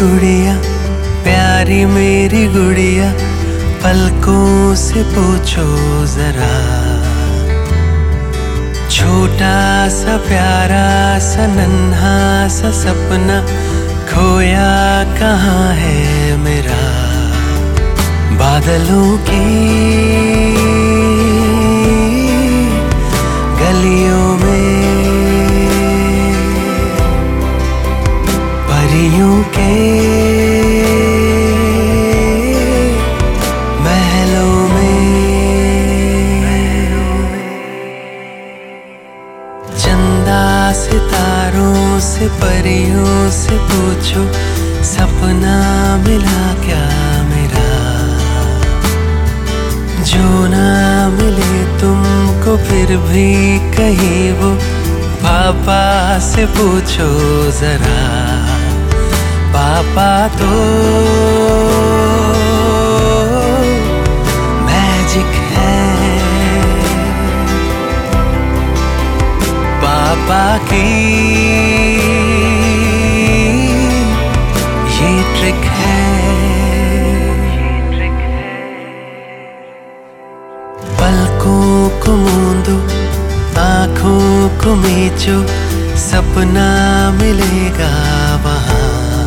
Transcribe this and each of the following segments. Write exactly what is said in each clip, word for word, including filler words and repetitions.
गुड़िया, प्यारी मेरी गुड़िया, पलकों से पूछो जरा। छोटा सा प्यारा सा नन्हा सा सपना खोया कहाँ है मेरा। बादलों की गलियों में, परियों के महलों में, चंदा सितारों से परियों से पूछो सपना मिला क्या मेरा। जो ना मिले तुमको फिर भी कहीं वो, पापा से पूछो जरा। पापा तो मैजिक है, पापा की ये ट्रिक है। पलकों को मूंदो, आँखों को मीचो, सपना मिलेगा वहाँ।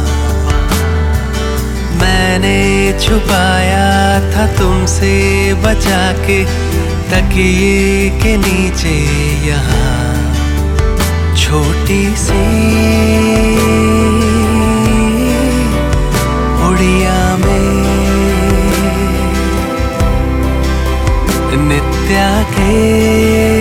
मैंने छुपाया था तुमसे बचा के तकिए के नीचे यहाँ। छोटी सी उड़िया में नित्या के